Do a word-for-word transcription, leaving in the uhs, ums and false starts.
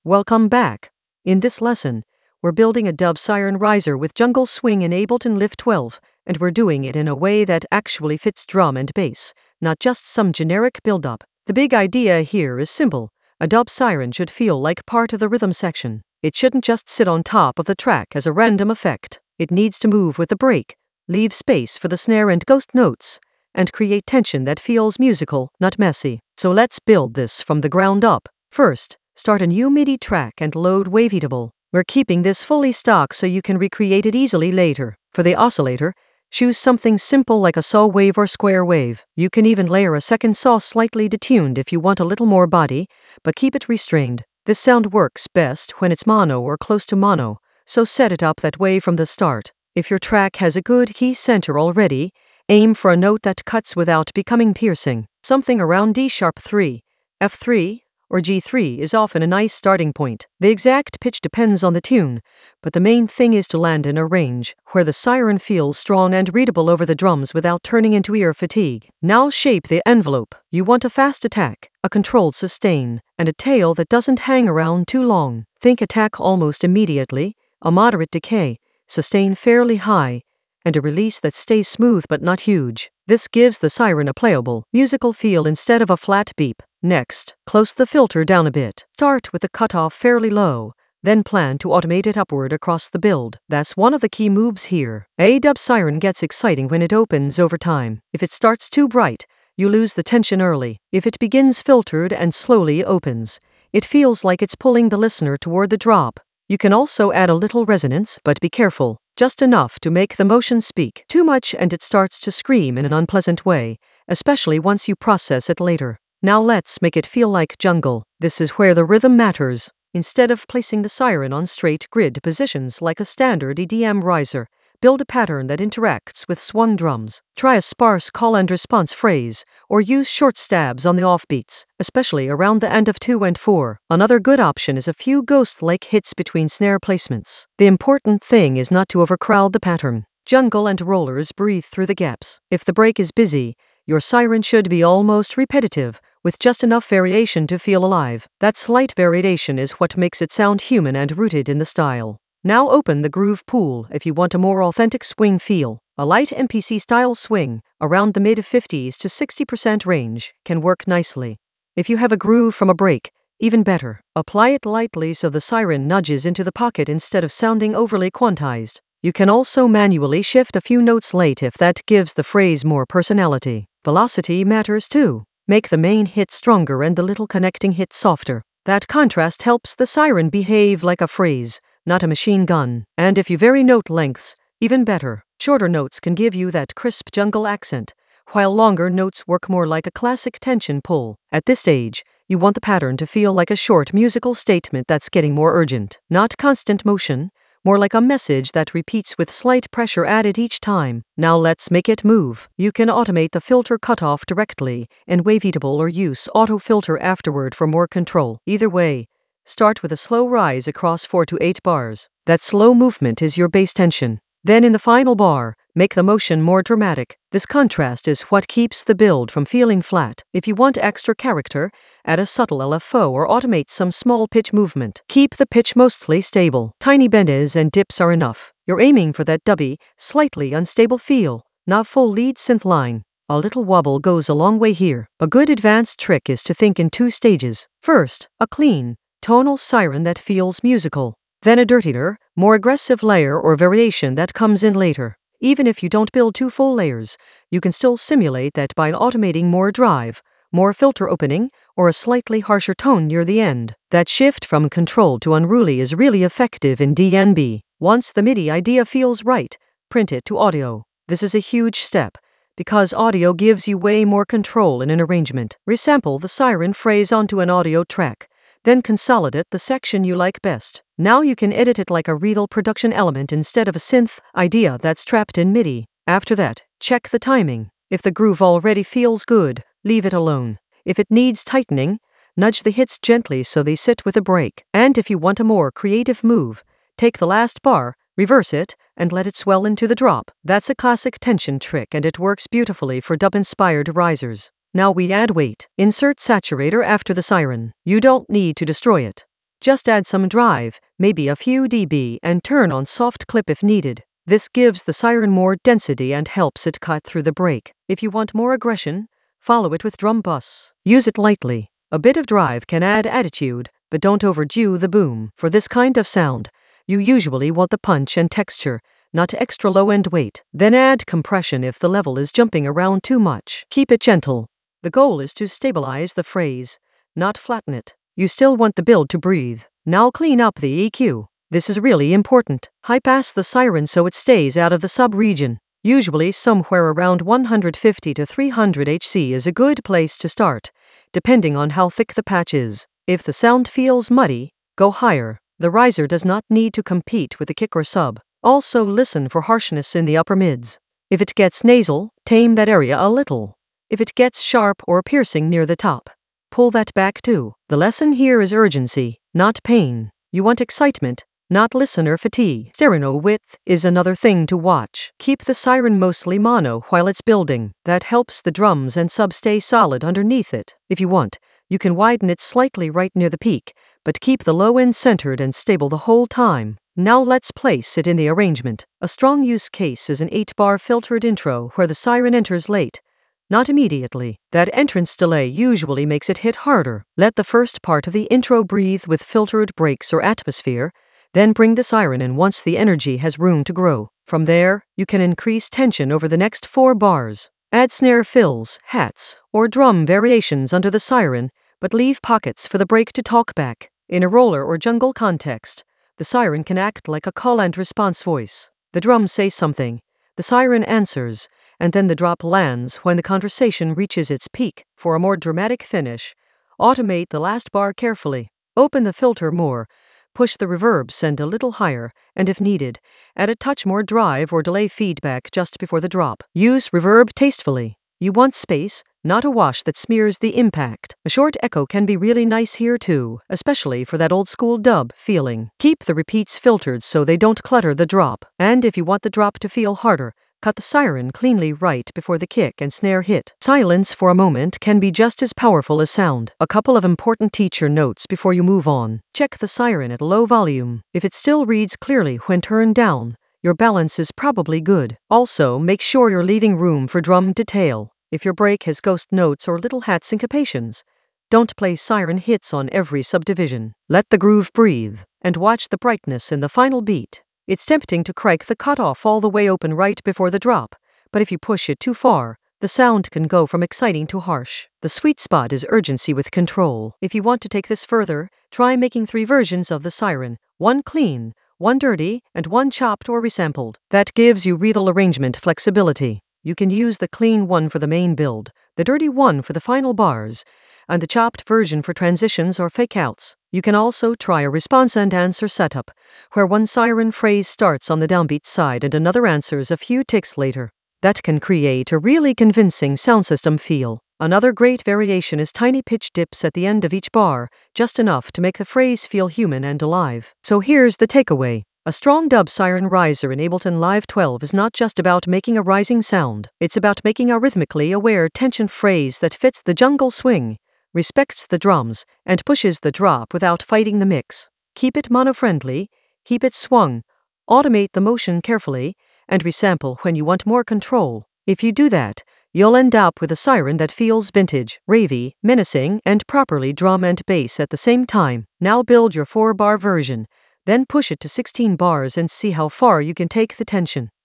Welcome back. In this lesson, we're building a dub siren riser with jungle swing in Ableton Lift twelve, and we're doing it in a way that actually fits drum and bass, not just some generic build-up. The big idea here is simple. A dub siren should feel like part of the rhythm section. It shouldn't just sit on top of the track as a random effect. It needs to move with the break, leave space for the snare and ghost notes, and create tension that feels musical, not messy. So let's build this from the ground up. First, start a new MIDI track and load Waveatable. We're keeping this fully stock so you can recreate it easily later. For the oscillator, choose something simple like a saw wave or square wave. You can even layer a second saw slightly detuned if you want a little more body, but keep it restrained. This sound works best when it's mono or close to mono, so set it up that way from the start. If your track has a good key center already, aim for a note that cuts without becoming piercing. Something around D sharp three, F three, or G three is often a nice starting point. The exact pitch depends on the tune, but the main thing is to land in a range where the siren feels strong and readable over the drums without turning into ear fatigue. Now shape the envelope. You want a fast attack, a controlled sustain, and a tail that doesn't hang around too long. Think attack almost immediately, a moderate decay, sustain fairly high, and a release that stays smooth but not huge. This gives the siren a playable, musical feel instead of a flat beep. Next, close the filter down a bit. Start with the cutoff fairly low, then plan to automate it upward across the build. That's one of the key moves here. A dub siren gets exciting when it opens over time. If it starts too bright, you lose the tension early. If it begins filtered and slowly opens, it feels like it's pulling the listener toward the drop. You can also add a little resonance, but be careful. Just enough to make the motion speak. Too much and it starts to scream in an unpleasant way, especially once you process it later. Now let's make it feel like jungle. This is where the rhythm matters. Instead of placing the siren on straight grid positions like a standard E D M riser, build a pattern that interacts with swung drums. Try a sparse call and response phrase, or use short stabs on the offbeats, especially around the end of two and four. Another good option is a few ghost-like hits between snare placements. The important thing is not to overcrowd the pattern. Jungle and rollers breathe through the gaps. If the break is busy, your siren should be almost repetitive, with just enough variation to feel alive. That slight variation is what makes it sound human and rooted in the style. Now open the groove pool if you want a more authentic swing feel. A light M P C-style swing, around the mid fifties to sixty percent range, can work nicely. If you have a groove from a break, even better. Apply it lightly so the siren nudges into the pocket instead of sounding overly quantized. You can also manually shift a few notes late if that gives the phrase more personality. Velocity matters too. Make the main hit stronger and the little connecting hit softer. That contrast helps the siren behave like a phrase, not a machine gun. And if you vary note lengths, even better. Shorter notes can give you that crisp jungle accent, while longer notes work more like a classic tension pull. At this stage, you want the pattern to feel like a short musical statement that's getting more urgent. Not constant motion, more like a message that repeats with slight pressure added each time. Now let's make it move. You can automate the filter cutoff directly in Waveatable or use auto filter afterward for more control. Either way, start with a slow rise across four to eight bars. That slow movement is your bass tension. Then in the final bar, make the motion more dramatic. This contrast is what keeps the build from feeling flat. If you want extra character, add a subtle L F O or automate some small pitch movement. Keep the pitch mostly stable. Tiny bends and dips are enough. You're aiming for that dubby, slightly unstable feel, not full lead synth line. A little wobble goes a long way here. A good advanced trick is to think in two stages. First, a clean, tonal siren that feels musical. Then a dirtier, more aggressive layer or variation that comes in later. Even if you don't build two full layers, you can still simulate that by automating more drive, more filter opening, or a slightly harsher tone near the end. That shift from controlled to unruly is really effective in D N B. Once the MIDI idea feels right, print it to audio. This is a huge step, because audio gives you way more control in an arrangement. Resample the siren phrase onto an audio track, then consolidate the section you like best. Now you can edit it like a real production element instead of a synth idea that's trapped in MIDI. After that, check the timing. If the groove already feels good, leave it alone. If it needs tightening, nudge the hits gently so they sit with a break. And if you want a more creative move, take the last bar, reverse it, and let it swell into the drop. That's a classic tension trick and it works beautifully for dub-inspired risers. Now we add weight. Insert saturator after the siren. You don't need to destroy it. Just add some drive, maybe a few dB, and turn on soft clip if needed. This gives the siren more density and helps it cut through the break. If you want more aggression, follow it with drum bus. Use it lightly. A bit of drive can add attitude, but don't overdo the boom. For this kind of sound, you usually want the punch and texture, not extra low-end weight. Then add compression if the level is jumping around too much. Keep it gentle. The goal is to stabilize the phrase, not flatten it. You still want the build to breathe. Now clean up the E Q. This is really important. High pass the siren so it stays out of the sub-region. Usually somewhere around one hundred fifty to three hundred hertz is a good place to start, depending on how thick the patch is. If the sound feels muddy, go higher. The riser does not need to compete with the kick or sub. Also listen for harshness in the upper mids. If it gets nasal, tame that area a little. If it gets sharp or piercing near the top, pull that back too. The lesson here is urgency, not pain. You want excitement, not listener fatigue. Stereo width is another thing to watch. Keep the siren mostly mono while it's building. That helps the drums and sub stay solid underneath it. If you want, you can widen it slightly right near the peak, but keep the low end centered and stable the whole time. Now let's place it in the arrangement. A strong use case is an eight bar filtered intro where the siren enters late, not immediately. That entrance delay usually makes it hit harder. Let the first part of the intro breathe with filtered breaks or atmosphere, then bring the siren in once the energy has room to grow. From there, you can increase tension over the next four bars. Add snare fills, hats, or drum variations under the siren, but leave pockets for the break to talk back. In a roller or jungle context, the siren can act like a call and response voice. The drums say something, the siren answers, and then the drop lands when the conversation reaches its peak. For a more dramatic finish, automate the last bar carefully. Open the filter more, push the reverb send a little higher, and if needed, add a touch more drive or delay feedback just before the drop. Use reverb tastefully. You want space, not a wash that smears the impact. A short echo can be really nice here too, especially for that old school dub feeling. Keep the repeats filtered so they don't clutter the drop. And if you want the drop to feel harder, cut the siren cleanly right before the kick and snare hit. Silence for a moment can be just as powerful as sound. A couple of important teacher notes before you move on. Check the siren at low volume. If it still reads clearly when turned down, your balance is probably good. Also, make sure you're leaving room for drum detail. If your break has ghost notes or little hat syncopations, don't play siren hits on every subdivision. Let the groove breathe, and watch the brightness in the final beat. It's tempting to crank the cutoff all the way open right before the drop, but if you push it too far, the sound can go from exciting to harsh. The sweet spot is urgency with control. If you want to take this further, try making three versions of the siren, one clean, one dirty, and one chopped or resampled. That gives you rhythm arrangement flexibility. You can use the clean one for the main build, the dirty one for the final bars, and the chopped version for transitions or fake-outs. You can also try a response and answer setup, where one siren phrase starts on the downbeat side and another answers a few ticks later. That can create a really convincing sound system feel. Another great variation is tiny pitch dips at the end of each bar, just enough to make the phrase feel human and alive. So here's the takeaway. A strong dub siren riser in Ableton Live twelve is not just about making a rising sound. It's about making a rhythmically aware tension phrase that fits the jungle swing, respects the drums, and pushes the drop without fighting the mix. Keep it mono-friendly, keep it swung, automate the motion carefully, and resample when you want more control. If you do that, you'll end up with a siren that feels vintage, ravey, menacing, and properly drum and bass at the same time. Now build your four bar version, then push it to sixteen bars and see how far you can take the tension.